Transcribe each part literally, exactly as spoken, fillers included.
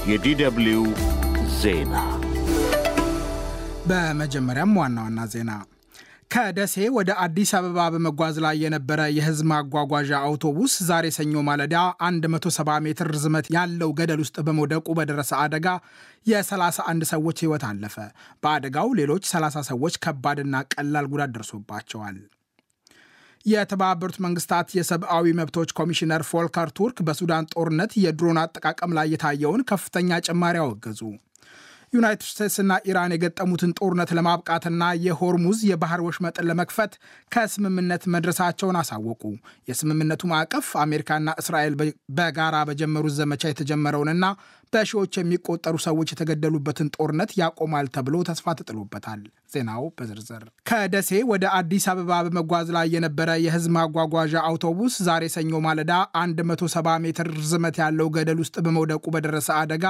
የዲደብሊው ዜና በመጀመሪያም ዋና ዋና ዜና ከደሴ ወደ አዲስ አበባ በመጓዝ ላይ የነበረ የህዝብ ማጓጓዣ አውቶቡስ ዛሬ ሰኞ ማለዳ መቶ ሰባ ሜትር ርዝመት ያለው ገደል ውስጥ በመውደቁ በደረሰ አደጋ የ31 ሰዎች ህይወት አለፈ። በአደጋው ሌሎች ሰላሳ ሰዎች ከባድና ቀላል ጉዳት ደርሶባቸዋል። የተባበሩት መንግስታት የሰብአዊ መብቶች ኮሚሽነር ፎልከር ቱርክ በሱዳን ጦርነት የድሮን አጠቃቀም ላይ የታየውን ከፍተኛ ጭማሪ አወገዙ። ዩናይትድ ስቴትስና ኢራን የገጠሙትን ጦርነት ለማብቃትና የሆርሙዝ የባህር ወሽመጥን ለመክፈት ከስምምነት መድረሳቸውን አሳወቁ። የስምምነቱ ማዕቀፍ አሜሪካና እስራኤል በጋራ በጀመሩት ዘመቻ የተጀመረውንና በሺዎች የሚቆጠሩ ሰዎች የተገደሉበትን ጦርነት ያቆማል ተብሎ ተስፋ ተጥሎበታል። ዜናው በዝርዝር ከደሴ ወደ አዲስ አበባ በመጓዝ ላይ የነበረ የህዝብ ማጓጓዣ አውቶቡስ ዛሬ ሰኞ ማለዳ መቶ ሰባ ሜትር ርዝመት ያለው ገደል ውስጥ በመውደቁ በደረሰ አደጋ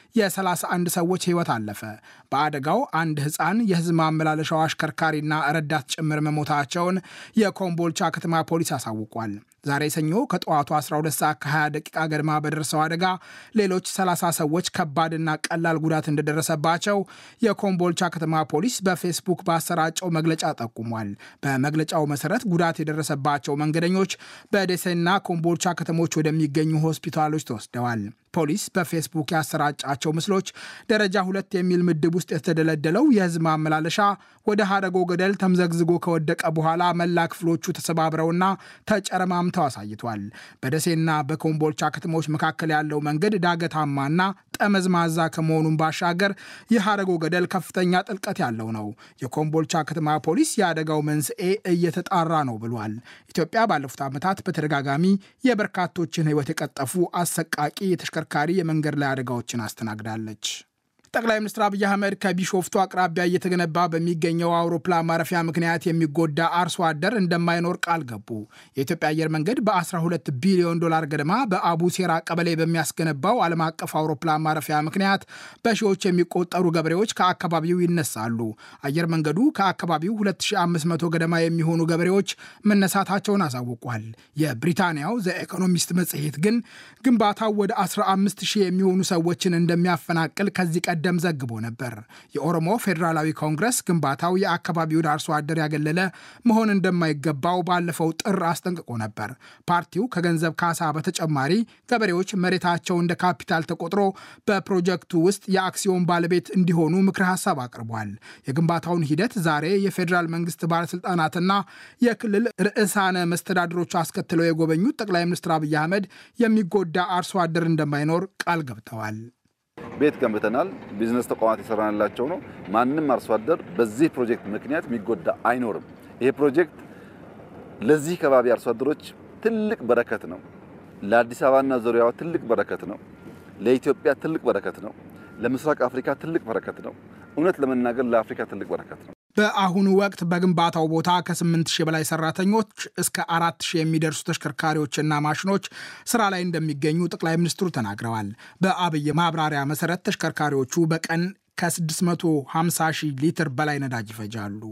የ31 ሰዎች ህይወት አለፈ። በአደጋው አንድ ህፃን፣ የህዝብ ማመላለሻው አሽከርካሪና ረዳት ጭምር መሞታቸውን የኮምቦልቻ ከተማ ፖሊስ አሳውቋል። ዛሬ ሰኞ ከጠዋቱ አስራ ሁለት ሰዓት ከሃያ ደቂቃ ገድማ በደረሰው አደጋ ሌሎች ሰላሳ ሰዎች ከባድና ቀላል ጉዳት እንደደረሰባቸው የኮምቦልቻ ከተማ ፖሊስ በፌስቡክ ባሰራጨው መግለጫ ጠቁሟል። በመግለጫው መሰረት ጉዳት የደረሰባቸው መንገደኞች በደሴና ኮምቦልቻ ከተሞች ወደሚገኙ ሆስፒታሎች ተወስደዋል። ፖሊስ በፌስቡክ ያሰራጫቸው ምስሎች ደረጃ ሁለት የሚል ምድብ ውስጥ የተደለደለው የህዝብ ማመላለሻ ወደ ሀረጎ ገደል ተምዘግዝጎ ከወደቀ በኋላ መላ ክፍሎቹ ተሰባብረውና ተጨረማምተው አሳይቷል። በደሴና በኮምቦልቻ ከተሞች መካከል ያለው መንገድ ዳገታማና ጠመዝማዛ ከመሆኑን ባሻገር የሀረጎ ገደል ከፍተኛ ጥልቀት ያለው ነው። የኮምቦልቻ ከተማ ፖሊስ የአደጋው መንስኤ እየተጣራ ነው ብሏል። ኢትዮጵያ ባለፉት ዓመታት በተደጋጋሚ የበርካቶችን ህይወት የቀጠፉ አሰቃቂ የተሽከርካሪ የመንገድ ላይ አደጋዎችን አስተናግዳለች። ጠቅላይ ሚኒስትር አብይ አህመድ ከቢሾፍቱ አቅራቢያ እየተገነባ በሚገኘው አውሮፕላን ማረፊያ ምክንያት የሚጎዳ አርሶ አደር እንደማይኖር ቃል ገቡ። የኢትዮጵያ አየር መንገድ በ12 ቢሊዮን ዶላር ገደማ በአቡሴራ ቀበሌ በሚያስገነባው ዓለም አቀፍ አውሮፕላን ማረፊያ ምክንያት በሺዎች የሚቆጠሩ ገበሬዎች ከአካባቢው ይነሳሉ። አየር መንገዱ ከአካባቢው ሁለት ሺህ አምስት መቶ ገደማ የሚሆኑ ገበሬዎች መነሳታቸውን አሳውቋል። የብሪታንያው ዘ ኢኮኖሚስት መጽሔት ግን ግንባታው ወደ አስራ አምስት ሺህ የሚሆኑ ሰዎችን እንደሚያፈናቅል ከዚህ ቀደም ደም ዘግቦ ነበር። የኦሮሞ ፌዴራላዊ ኮንግረስ ግንባታው የአካባቢውን አርሶ አደር ያገለለ መሆን እንደማይገባው ባለፈው ጥር አስጠንቅቆ ነበር። ፓርቲው ከገንዘብ ካሳ በተጨማሪ ገበሬዎች መሬታቸው እንደ ካፒታል ተቆጥሮ በፕሮጀክቱ ውስጥ የአክሲዮን ባለቤት እንዲሆኑ ምክረ ሐሳብ አቅርቧል። የግንባታውን ሂደት ዛሬ የፌዴራል መንግስት ባለስልጣናትና የክልል ርዕሳነ መስተዳድሮች አስከትለው የጎበኙት ጠቅላይ ሚኒስትር አብይ አህመድ የሚጎዳ አርሶ አደር እንደማይኖር ቃል ገብተዋል። ቤት ገንብተናል። ቢዝነስ ተቋማት ይሰራናላቸው ነው። ማንም አርሶ አደር በዚህ ፕሮጀክት ምክንያት የሚጎዳ አይኖርም። ይሄ ፕሮጀክት ለዚህ ከባቢ አርሶ አደሮች ትልቅ በረከት ነው። ለአዲስ አበባና ዙሪያዋ ትልቅ በረከት ነው። ለኢትዮጵያ ትልቅ በረከት ነው። ለምስራቅ አፍሪካ ትልቅ በረከት ነው። እውነት ለመናገር ለአፍሪካ ትልቅ በረከት ነው። በአሁኑ ወቅት በግንባታው ቦታ ከስምንት ሺህ በላይ ሰራተኞች እስከ አራት ሺህ የሚደርሱ ተሽከርካሪዎችና ማሽኖች ስራ ላይ እንደሚገኙ ጠቅላይ ሚኒስትሩ ተናግረዋል። በአብይ ማብራሪያ መሰረት ተሽከርካሪዎቹ በቀን ከስድስት መቶ ሃምሳ ሺህ ሊትር በላይ ነዳጅ ይፈጃሉ።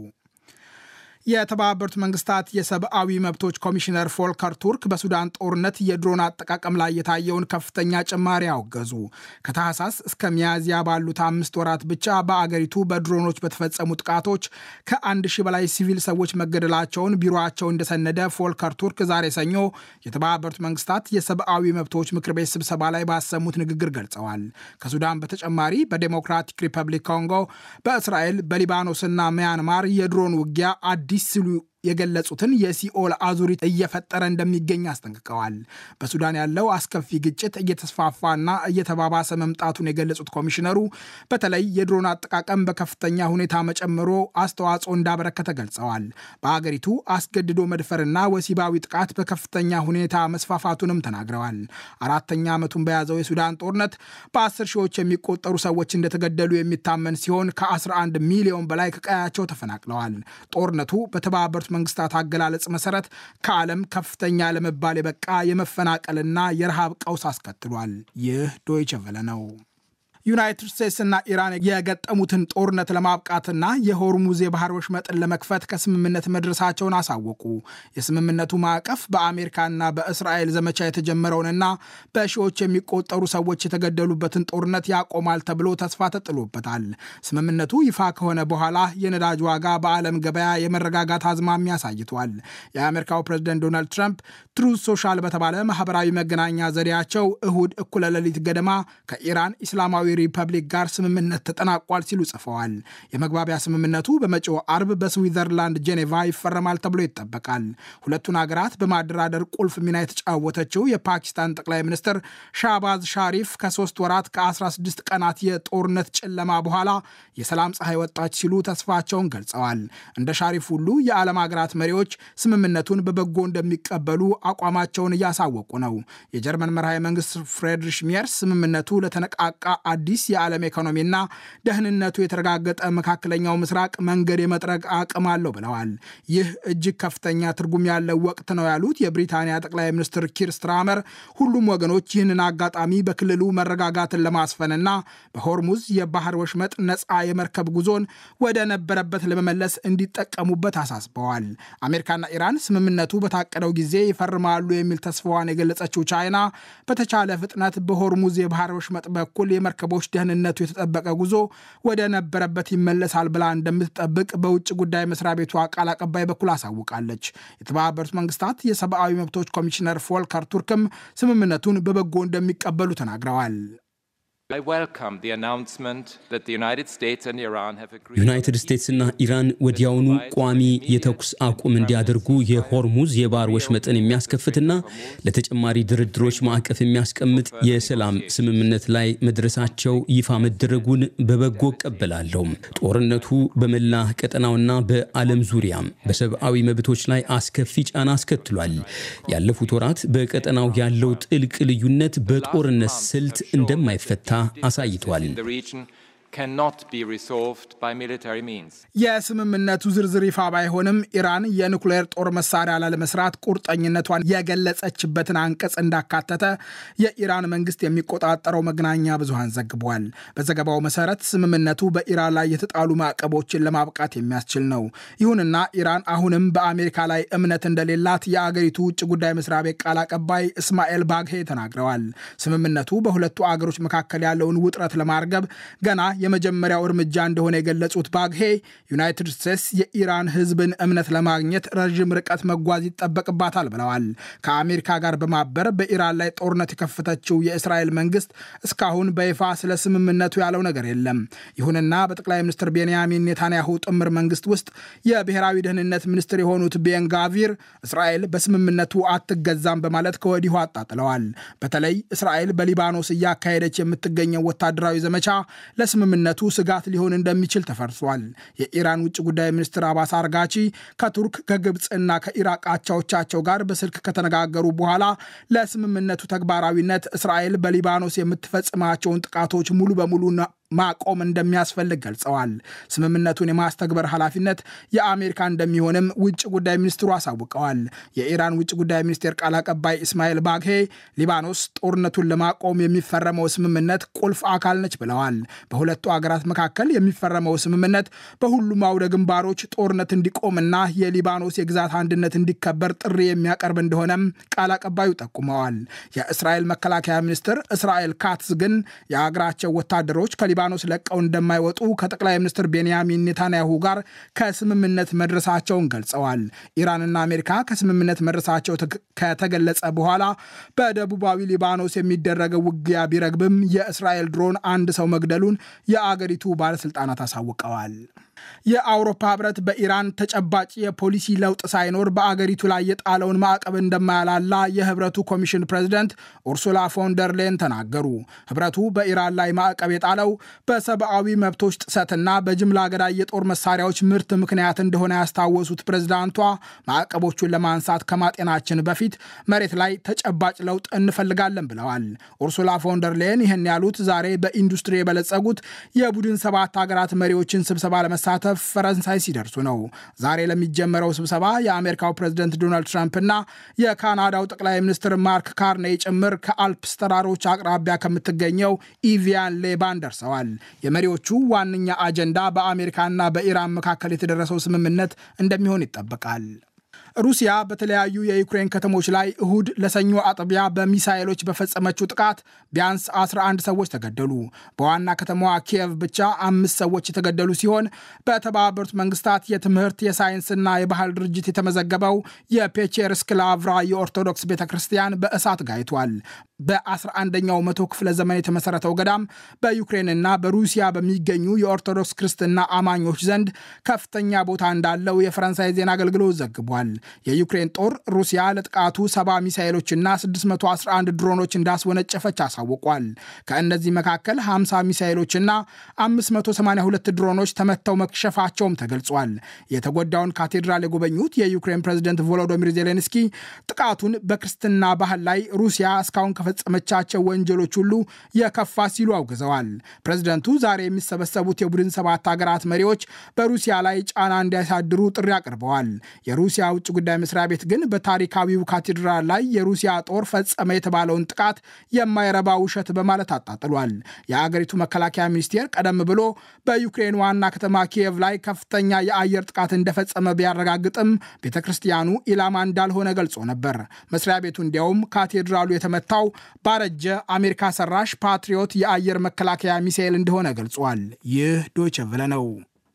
የተባበሩት መንግስታት የሰብአዊ መብቶች ኮሚሽነር ፎልከር ቱርክ በሱዳን ጦርነት የድሮን አጠቃቀም ላይ የታየውን ከፍተኛ ጭማሪ አወገዙ። ከታህሳስ እስከ ሚያዝያ ባሉት አምስት ወራት ብቻ በአገሪቱ በድሮኖች በተፈጸሙ ጥቃቶች ከአንድ ሺህ በላይ ሲቪል ሰዎች መገደላቸውን ቢሮአቸው እንደሰነደ ፎልከር ቱርክ ዛሬ ሰኞ የተባበሩት መንግስታት የሰብአዊ መብቶች ምክር ቤት ስብሰባ ላይ ባሰሙት ንግግር ገልጸዋል። ከሱዳን በተጨማሪ በዴሞክራቲክ ሪፐብሊክ ኮንጎ፣ በእስራኤል፣ በሊባኖስና ሚያንማር የድሮን ውጊያ አዲስ ሲሉ የገለጹትን የሲኦል አዙሪት እየፈጠረ እንደሚገኝ አስጠንቅቀዋል። በሱዳን ያለው አስከፊ ግጭት እየተስፋፋና እየተባባሰ መምጣቱን የገለጹት ኮሚሽነሩ በተለይ የድሮን አጠቃቀም በከፍተኛ ሁኔታ መጨመሮ አስተዋጽኦ እንዳበረከተ ገልጸዋል። በአገሪቱ አስገድዶ መድፈርና ወሲባዊ ጥቃት በከፍተኛ ሁኔታ መስፋፋቱንም ተናግረዋል። አራተኛ ዓመቱን በያዘው የሱዳን ጦርነት በአስር ሺዎች የሚቆጠሩ ሰዎች እንደተገደሉ የሚታመን ሲሆን ከአስራ አንድ ሚሊዮን በላይ ከቀያቸው ተፈናቅለዋል። ጦርነቱ በተባበሩት መንግስታት አገላለጽ መሰረት ከዓለም ከፍተኛ ለመባል የበቃ የመፈናቀልና የረሃብ ቀውስ አስከትሏል። ይህ ዶይቸ ቬለ ነው። ዩናይትድ ስቴትስ እና ኢራን የገጠሙትን ጦርነት ለማብቃትና የሆርሙዝ የባህር ወሽመጥን ለመክፈት ከስምምነት መድረሳቸውን አሳወቁ። የስምምነቱ ማዕቀፍ በአሜሪካና በእስራኤል ዘመቻ የተጀመረውንና በሺዎች የሚቆጠሩ ሰዎች የተገደሉበትን ጦርነት ያቆማል ተብሎ ተስፋ ተጥሎበታል። ስምምነቱ ይፋ ከሆነ በኋላ የነዳጅ ዋጋ በዓለም ገበያ የመረጋጋት አዝማሚያ አሳይቷል። የአሜሪካው ፕሬዝዳንት ዶናልድ ትራምፕ ትሩዝ ሶሻል በተባለ ማህበራዊ መገናኛ ዘዴያቸው እሁድ እኩለ ሌሊት ገደማ ከኢራን ኢስላማዊ ሪፐብሊክ ጋር ስምምነት ተጠናቋል ሲሉ ጽፈዋል። የመግባቢያ ስምምነቱ በመጪው አርብ በስዊዘርላንድ ጄኔቫ ይፈረማል ተብሎ ይጠበቃል። ሁለቱን ሀገራት በማደራደር ቁልፍ ሚና የተጫወተችው የፓኪስታን ጠቅላይ ሚኒስትር ሻህባዝ ሻሪፍ ከሶስት ወራት ከአስራ ስድስት ቀናት የጦርነት ጨለማ በኋላ የሰላም ፀሐይ ወጣች ሲሉ ተስፋቸውን ገልጸዋል። እንደ ሻሪፍ ሁሉ የዓለም ሀገራት መሪዎች ስምምነቱን በበጎ እንደሚቀበሉ አቋማቸውን እያሳወቁ ነው። የጀርመን መርሃዊ መንግስት ፍሬድሪሽ ሜርስ ስምምነቱ ለተነቃቃ አዲስ የዓለም ኢኮኖሚና ደህንነቱ የተረጋገጠ መካከለኛው ምስራቅ መንገድ የመጥረግ አቅም አለው ብለዋል። ይህ እጅግ ከፍተኛ ትርጉም ያለው ወቅት ነው ያሉት የብሪታንያ ጠቅላይ ሚኒስትር ኪር ስትራመር ሁሉም ወገኖች ይህንን አጋጣሚ በክልሉ መረጋጋትን ለማስፈንና በሆርሙዝ የባህር ወሽመጥ ነፃ የመርከብ ጉዞን ወደ ነበረበት ለመመለስ እንዲጠቀሙበት አሳስበዋል። አሜሪካና ኢራን ስምምነቱ በታቀደው ጊዜ ይፈርማሉ የሚል ተስፋዋን የገለጸችው ቻይና በተቻለ ፍጥነት በሆርሙዝ የባህር ወሽመጥ በኩል የመርከቦች ደህንነቱ የተጠበቀ ጉዞ ወደ ነበረበት ይመለሳል ብላ እንደምትጠብቅ በውጭ ጉዳይ መስሪያ ቤቷ ቃል አቀባይ በኩል አሳውቃለች። የተባበሩት መንግስታት የሰብአዊ መብቶች ኮሚሽነር ፎልከር ቱርክም ስምምነቱን በበጎ እንደሚቀበሉ ተናግረዋል። ዩናይትድ ስቴትስና ኢራን ወዲያውኑ ቋሚ የተኩስ አቁም እንዲያደርጉ የሆርሙዝ የባህር ወሽመጥን የሚያስከፍትና ለተጨማሪ ድርድሮች ማዕቀፍ የሚያስቀምጥ የሰላም ስምምነት ላይ መድረሳቸው ይፋ መደረጉን በበጎ እቀበላለሁ። ጦርነቱ በመላ ቀጠናውና በዓለም ዙሪያ በሰብአዊ መብቶች ላይ አስከፊ ጫና አስከትሏል። ያለፉት ወራት በቀጠናው ያለው ጥልቅ ልዩነት በጦርነት ስልት እንደማይፈታ አሳይቷል። የስምምነቱ ዝርዝር ይፋ ባይሆንም ኢራን የኒውክሌር ጦር መሳሪያ ላለመስራት ቁርጠኝነቷን የገለጸችበትን አንቀጽ እንዳካተተ የኢራን መንግስት የሚቆጣጠረው መገናኛ ብዙሃን ዘግቧል። በዘገባው መሰረት ስምምነቱ በኢራን ላይ የተጣሉ ማዕቀቦችን ለማብቃት የሚያስችል ነው። ይሁንና ኢራን አሁንም በአሜሪካ ላይ እምነት እንደሌላት የአገሪቱ ውጭ ጉዳይ መስሪያ ቤት ቃል አቀባይ እስማኤል ባግሄ ተናግረዋል። ስምምነቱ በሁለቱ አገሮች መካከል ያለውን ውጥረት ለማርገብ ገና የመጀመሪያው እርምጃ እንደሆነ የገለጹት ባግሄ ዩናይትድ ስቴትስ የኢራን ህዝብን እምነት ለማግኘት ረዥም ርቀት መጓዝ ይጠበቅባታል ብለዋል። ከአሜሪካ ጋር በማበር በኢራን ላይ ጦርነት የከፈተችው የእስራኤል መንግስት እስካሁን በይፋ ስለ ስምምነቱ ያለው ነገር የለም። ይሁንና በጠቅላይ ሚኒስትር ቤንያሚን ኔታንያሁ ጥምር መንግስት ውስጥ የብሔራዊ ደህንነት ሚኒስትር የሆኑት ቤን ጋቪር እስራኤል በስምምነቱ አትገዛም በማለት ከወዲሁ አጣጥለዋል። በተለይ እስራኤል በሊባኖስ እያካሄደች የምትገኘው ወታደራዊ ዘመቻ ለስምምነቱ ስጋት ሊሆን እንደሚችል ተፈርሷል። የኢራን ውጭ ጉዳይ ሚኒስትር አባስ አርጋቺ ከቱርክ ከግብፅና ከኢራቅ አቻዎቻቸው ጋር በስልክ ከተነጋገሩ በኋላ ለስምምነቱ ተግባራዊነት እስራኤል በሊባኖስ የምትፈጽማቸውን ጥቃቶች ሙሉ በሙሉ ማቆም እንደሚያስፈልግ ገልጸዋል። ስምምነቱን የማስተግበር ኃላፊነት የአሜሪካ እንደሚሆንም ውጭ ጉዳይ ሚኒስትሩ አሳውቀዋል። የኢራን ውጭ ጉዳይ ሚኒስቴር ቃል አቀባይ እስማኤል ባግሄ ሊባኖስ ጦርነቱን ለማቆም የሚፈረመው ስምምነት ቁልፍ አካል ነች ብለዋል። በሁለቱ አገራት መካከል የሚፈረመው ስምምነት በሁሉም አውደ ግንባሮች ጦርነት እንዲቆምና የሊባኖስ የግዛት አንድነት እንዲከበር ጥሪ የሚያቀርብ እንደሆነም ቃል አቀባዩ ጠቁመዋል። የእስራኤል መከላከያ ሚኒስትር እስራኤል ካትዝ ግን የአገራቸው ወታደሮች ከሊባኖስ ለቀው እንደማይወጡ ከጠቅላይ ሚኒስትር ቤንያሚን ኔታንያሁ ጋር ከስምምነት መድረሳቸውን ገልጸዋል። ኢራንና አሜሪካ ከስምምነት መድረሳቸው ከተገለጸ በኋላ በደቡባዊ ሊባኖስ የሚደረገው ውጊያ ቢረግብም የእስራኤል ድሮን አንድ ሰው መግደሉን የአገሪቱ ባለስልጣናት አሳውቀዋል። የአውሮፓ ህብረት በኢራን ተጨባጭ የፖሊሲ ለውጥ ሳይኖር በአገሪቱ ላይ የጣለውን ማዕቀብ እንደማያላላ የህብረቱ ኮሚሽን ፕሬዝዳንት ኡርሱላ ፎን ደር ሌየን ተናገሩ። ህብረቱ በኢራን ላይ ማዕቀብ የጣለው በሰብአዊ መብቶች ጥሰትና በጅምላ ገዳይ የጦር መሳሪያዎች ምርት ምክንያት እንደሆነ ያስታወሱት ፕሬዝዳንቷ ማዕቀቦቹን ለማንሳት ከማጤናችን በፊት መሬት ላይ ተጨባጭ ለውጥ እንፈልጋለን ብለዋል። ኡርሱላ ፎን ደር ሌየን ይህን ያሉት ዛሬ በኢንዱስትሪ የበለጸጉት የቡድን ሰባት ሀገራት መሪዎችን ስብሰባ ለመሳ ለመሳተፍ ፈረንሳይ ሲደርሱ ነው። ዛሬ ለሚጀመረው ስብሰባ የአሜሪካው ፕሬዝዳንት ዶናልድ ትራምፕ እና የካናዳው ጠቅላይ ሚኒስትር ማርክ ካርኔይ ጭምር ከአልፕስ ተራሮች አቅራቢያ ከምትገኘው ኢቪያን ሌባን ደርሰዋል። የመሪዎቹ ዋነኛ አጀንዳ በአሜሪካና በኢራን መካከል የተደረሰው ስምምነት እንደሚሆን ይጠበቃል። ሩሲያ በተለያዩ የዩክሬን ከተሞች ላይ እሁድ ለሰኞ አጥቢያ በሚሳኤሎች በፈጸመችው ጥቃት ቢያንስ አስራ አንድ ሰዎች ተገደሉ። በዋና ከተማዋ ኪየቭ ብቻ አምስት ሰዎች የተገደሉ ሲሆን በተባበሩት መንግስታት የትምህርት የሳይንስና የባህል ድርጅት የተመዘገበው የፔቼርስክ ላቭራ የኦርቶዶክስ ቤተክርስቲያን በእሳት ጋይቷል። በአስራ አንደኛው መቶ ክፍለ ዘመን የተመሰረተው ገዳም በዩክሬንና በሩሲያ በሚገኙ የኦርቶዶክስ ክርስትና አማኞች ዘንድ ከፍተኛ ቦታ እንዳለው የፈረንሳይ ዜና አገልግሎት ዘግቧል። የዩክሬን ጦር ሩሲያ ለጥቃቱ ሰባ ሚሳኤሎችና ስድስት መቶ አስራ አንድ ድሮኖች እንዳስወነጨፈች አሳውቋል። ከእነዚህ መካከል ሃምሳ ሚሳኤሎችና አምስት መቶ ሰማንያ ሁለት ድሮኖች ተመተው መክሸፋቸውም ተገልጿል። የተጎዳውን ካቴድራል የጎበኙት የዩክሬን ፕሬዝዳንት ቮሎዶሚር ዜሌንስኪ ጥቃቱን በክርስትና ባህል ላይ ሩሲያ እስካሁን ከፈጸመቻቸው ወንጀሎች ሁሉ የከፋ ሲሉ አውግዘዋል። ፕሬዝዳንቱ ዛሬ የሚሰበሰቡት የቡድን ሰባት ሀገራት መሪዎች በሩሲያ ላይ ጫና እንዲያሳድሩ ጥሪ አቅርበዋል። የሩሲያ ውጭ ጉዳይ መስሪያ ቤት ግን በታሪካዊው ካቴድራል ላይ የሩሲያ ጦር ፈጸመ የተባለውን ጥቃት የማይረባ ውሸት በማለት አጣጥሏል። የአገሪቱ መከላከያ ሚኒስቴር ቀደም ብሎ በዩክሬን ዋና ከተማ ኪየቭ ላይ ከፍተኛ የአየር ጥቃት እንደፈጸመ ቢያረጋግጥም ቤተክርስቲያኑ ኢላማ እንዳልሆነ ገልጾ ነበር። መስሪያ ቤቱ እንዲያውም ካቴድራሉ የተመታው ባረጀ አሜሪካ ሰራሽ ፓትሪዮት የአየር መከላከያ ሚሳኤል እንደሆነ ገልጿል። ይህ ዶይቼ ቬለ ነው።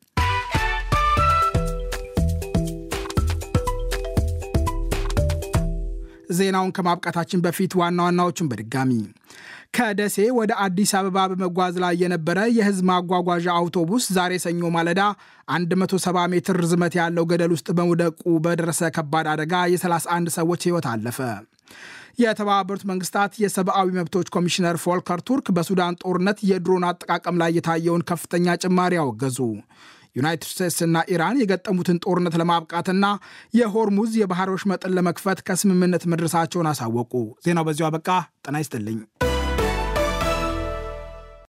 ዜናውን ከማብቃታችን በፊት ዋና ዋናዎቹን በድጋሚ ከደሴ ወደ አዲስ አበባ በመጓዝ ላይ የነበረ የህዝብ ማጓጓዣ አውቶቡስ ዛሬ ሰኞ ማለዳ መቶ ሰባ ሜትር ርዝመት ያለው ገደል ውስጥ በመውደቁ በደረሰ ከባድ አደጋ የሰላሳ አንድ ሰዎች ህይወት አለፈ። የተባበሩት መንግስታት የሰብአዊ መብቶች ኮሚሽነር ፎልከር ቱርክ በሱዳን ጦርነት የድሮን አጠቃቀም ላይ የታየውን ከፍተኛ ጭማሪ አወገዙ። ዩናይትድ ስቴትስ እና ኢራን የገጠሙትን ጦርነት ለማብቃትና የሆርሙዝ የባህር ወሽመጥን ለመክፈት ከስምምነት መድረሳቸውን አሳወቁ። ዜናው በዚሁ አበቃ። ጤና ይስጥልኝ።